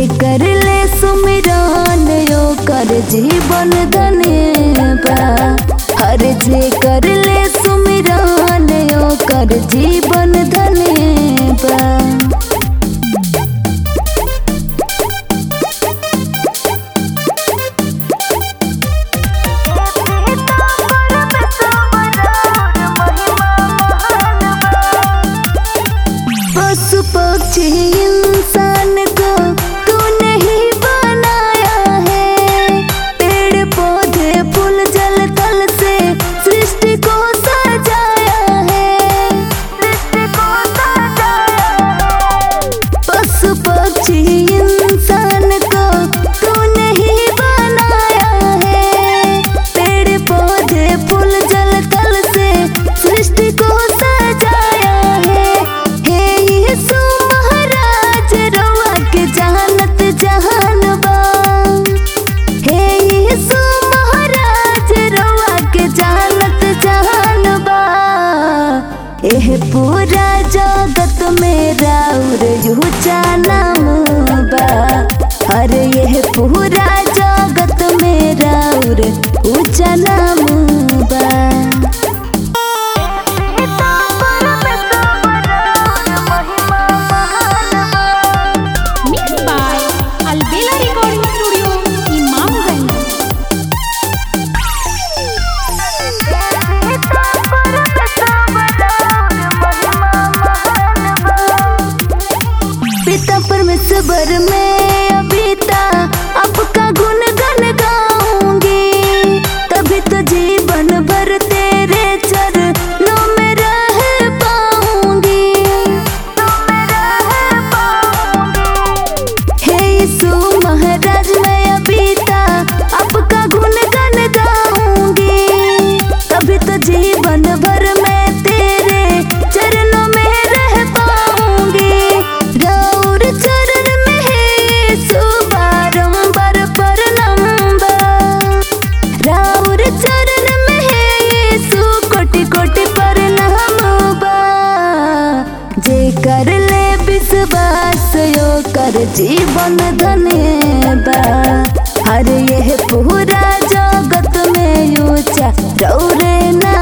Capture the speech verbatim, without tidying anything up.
कर ले सुमिरन ओकर जीवन धन्य बा। हर जे कर ले सुमिरन ओकर जीवन धन्य बा। पशु पक्षी इंसान को तूने ही बनाया है। पेड़ पौधे फूल जल थल से सृष्टि को सजाया है। सृष्टि को सजाया है। पशु पक्षी इंसान को तूने ही बनाया है। पेड़ पौधे फूल जल थल से सृष्टि को सजाया है। यीशु महाराज रउआ के जानत जहान बा। हे यीशु महाराज रउआ के जानत जहान बा। एह पूरा जगत में राउर ऊंचा नाम बा। अरे यह पूरा जगत में राउर ऊंचा नाम बा। पिता परमेश्वर में अबिता आपका गुणगान गाऊंगी। तभी तो जीवन भर तेरे चरणों में रह पाऊंगी। हे यीशु महाराज मैं अबिता आपका गुणगान गाऊंगी। तभी तो जीवन भर मैं तेरे चरणों में रह पाऊंगी। चरण में है यीशु बारंबार प्रणाम बा। राउर चरण में है यीशु कोटि कोटि प्रणाम बा। जे कर ले विश्वास ओकर जीवन धन्य बा। हर यह पूरा जगत में ऊंचा रउरे ना